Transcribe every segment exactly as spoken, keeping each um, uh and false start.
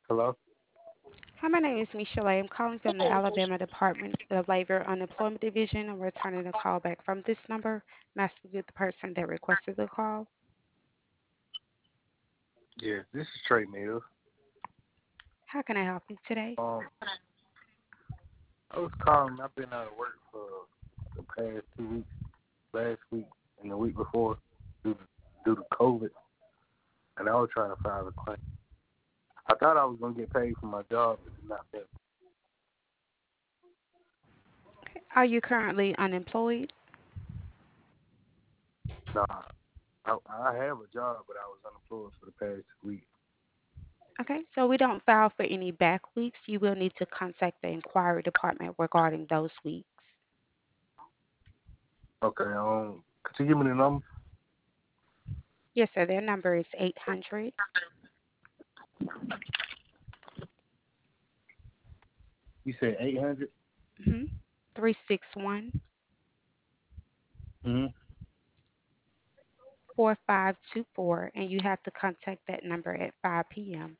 Hello? Hi, my name is Michelle. I'm calling from the Alabama Department of Labor Unemployment Division. I'm returning a call back from this number. I'm asking you the person that requested the call. Yes, this is Trey Mills. How can I help you today? Um, I was calling. I've been out of work for the past two weeks, last week and the week before, due to, due to COVID, and I was trying to file a claim. I thought I was going to get paid for my job, but it's not that. Are you currently unemployed? Nah, I, I have a job, but I was unemployed for the past two weeks. Okay, so we don't file for any back weeks. You will need to contact the inquiry department regarding those weeks. Okay, um, could you give me the number? Yes, sir. Their number is eight hundred You said eight hundred? three six one Mm-hmm. four five two four, and you have to contact that number at five p m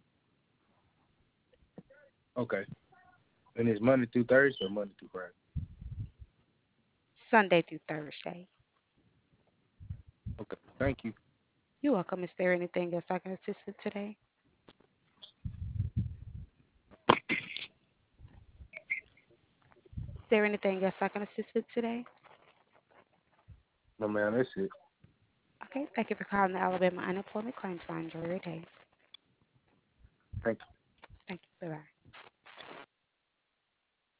Okay. And it's Monday through Thursday or Monday through Friday? Sunday through Thursday. Okay, thank you. You're welcome. Is there anything else I can assist with today? Is there anything else I can assist with today? No, man, that's it. Okay, thank you for calling the Alabama Unemployment Claims Line. Enjoy your day. Thank you. Thank you. Bye bye.